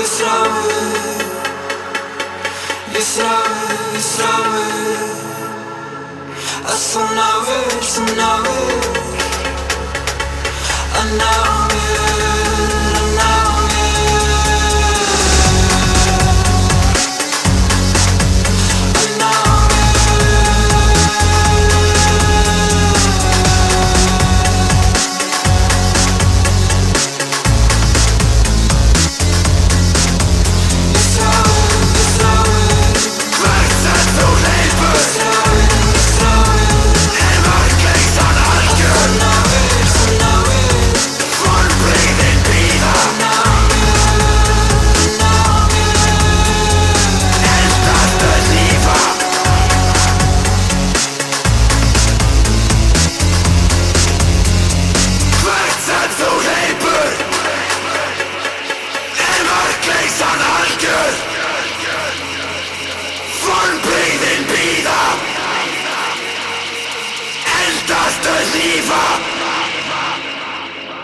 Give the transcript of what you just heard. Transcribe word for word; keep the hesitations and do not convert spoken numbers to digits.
thráir, ég þráir, ég þráir að þú náir, þú náir að ná mér, að ná Eldast að lífa.